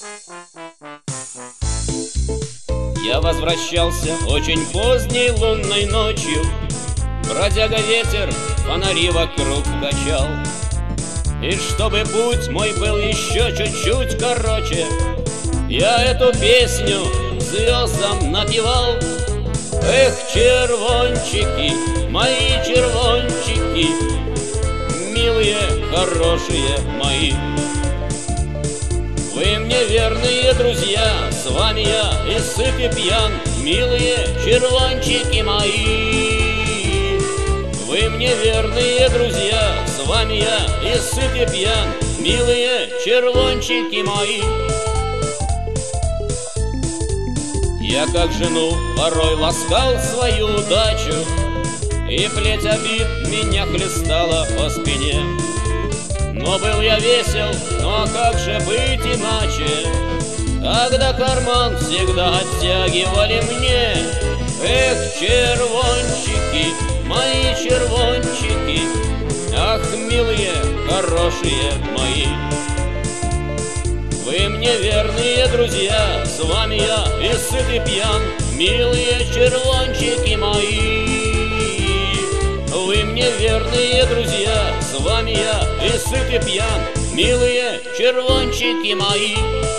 Я возвращался очень поздней лунной ночью, бродяга ветер фонари вокруг качал. И чтобы путь мой был еще чуть-чуть короче, я эту песню звездам напевал. Эх, червончики, мои червончики, милые, хорошие мои. Вы мне верные друзья, с вами я и сыт и пьян, милые червончики мои. Вы мне верные друзья, с вами я и сыт и пьян, милые червончики мои. Я как жену порой ласкал свою удачу, и плеть обид меня хлестала по спине. Но был я весел, но как же быть иначе, когда карман всегда оттягивали мне. Эх, червончики, мои червончики, ах, милые, хорошие мои. Вы мне верные друзья, с вами я и сыт и пьян, милые червончики мои. Вы мне верные друзья, с вами я и сыт и пьян, милые червончики мои.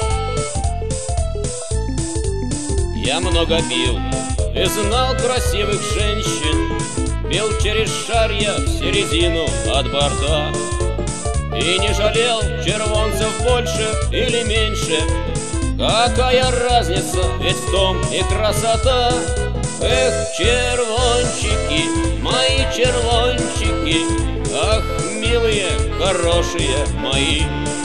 Я много пил и знал красивых женщин, пил через шарья в середину от борта. И не жалел червонцев больше или меньше, какая разница, ведь в том и красота. Эх, червончики, мои червончики, ах, милые, хорошие мои.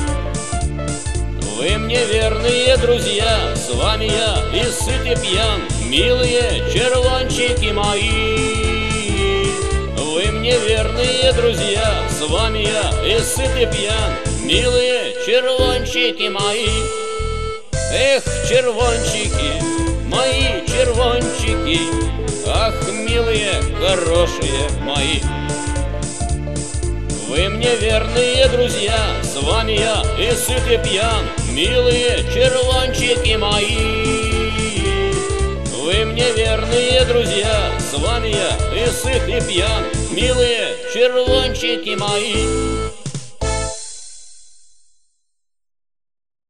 Вы мне верные друзья, с вами я и сыт и пьян, милые червончики мои. Вы мне верные друзья, с вами я и сыт и пьян, милые червончики мои. Эх, червончики, мои червончики, ах, милые, хорошие мои. Вы мне верные друзья, с вами я и сыт и пьян, милые червончики мои. Вы мне верные друзья, с вами я и сыт и пьян, милые червончики мои.